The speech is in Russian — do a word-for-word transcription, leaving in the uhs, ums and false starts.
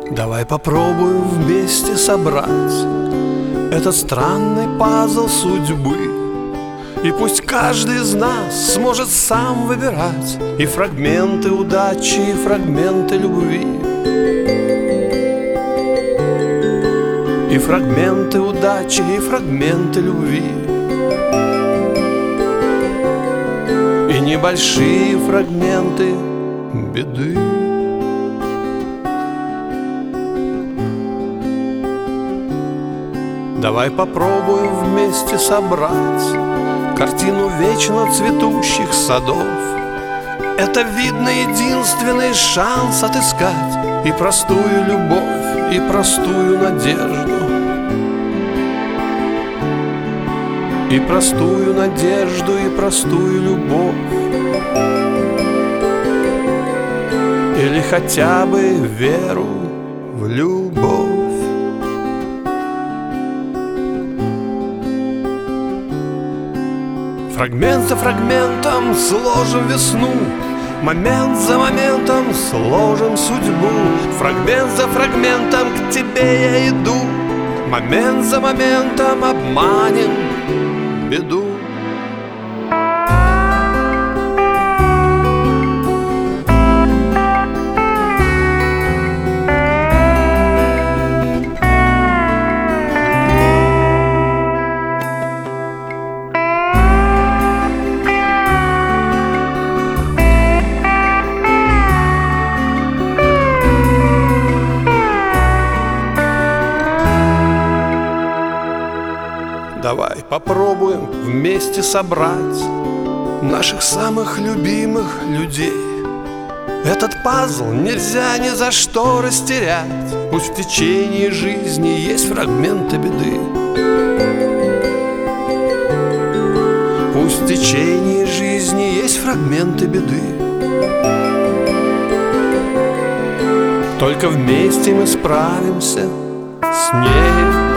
Давай попробуем вместе собрать этот странный пазл судьбы. И пусть каждый из нас сможет сам выбирать и фрагменты удачи, и фрагменты любви. И фрагменты удачи, и фрагменты любви. И небольшие фрагменты беды. Давай попробуем вместе собрать картину вечно цветущих садов. Это, видно, единственный шанс отыскать и простую любовь, и простую надежду. И простую надежду, и простую любовь. Или хотя бы веру в любовь. Фрагмент за фрагментом сложим весну, момент за моментом сложим судьбу. Фрагмент за фрагментом к тебе я иду, момент за моментом обманем беду. Давай попробуем вместе собрать наших самых любимых людей. Этот пазл нельзя ни за что растерять. Пусть в течение жизни есть фрагменты беды. Пусть в течение жизни есть фрагменты беды. Только вместе мы справимся с ней.